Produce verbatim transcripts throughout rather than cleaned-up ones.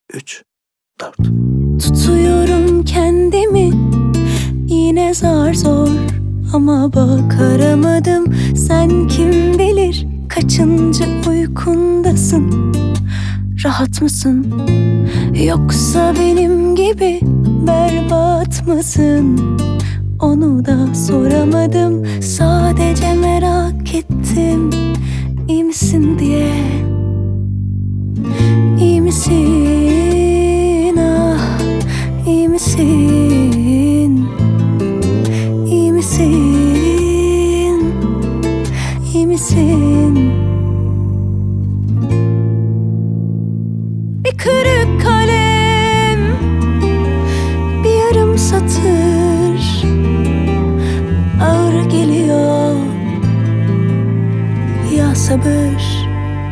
Üç, dört. Tutuyorum kendimi yine zar zor, ama bak aramadım. Sen kim bilir kaçıncı uykundasın? Rahat mısın? Yoksa benim gibi berbat mısın? Onu da soramadım. Sadece merak ettim, İyi misin diye. İyi misin? Ah, iyi misin? İyi misin? İyi misin? Bir kırık kalem, bir yarım satır, ağır geliyor ya sabır.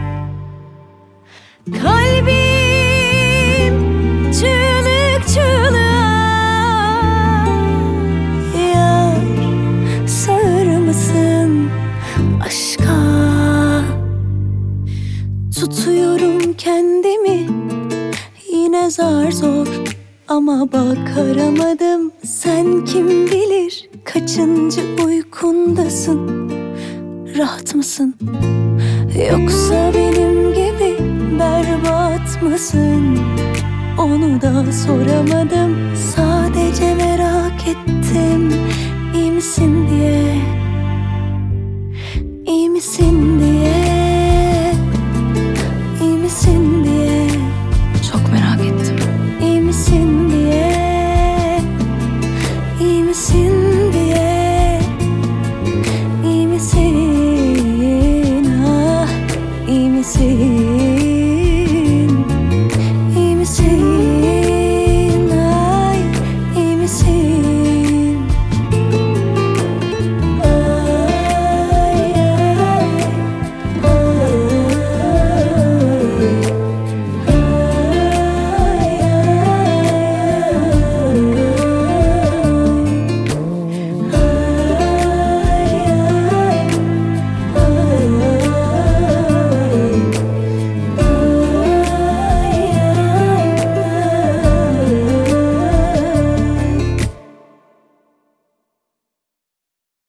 Kalbim çığlık çığlığa, yar sağır mısın aşka? Tutuyorum kendimi yine zar zor, ama bak aramadım. Sen kim bilir kaçıncı uykundasın? Rahat mısın? Yoksa benim gibi berbat mısın? Onu da soramadım. Sadece merak ettim, İyi misin diye. İyi misin diye.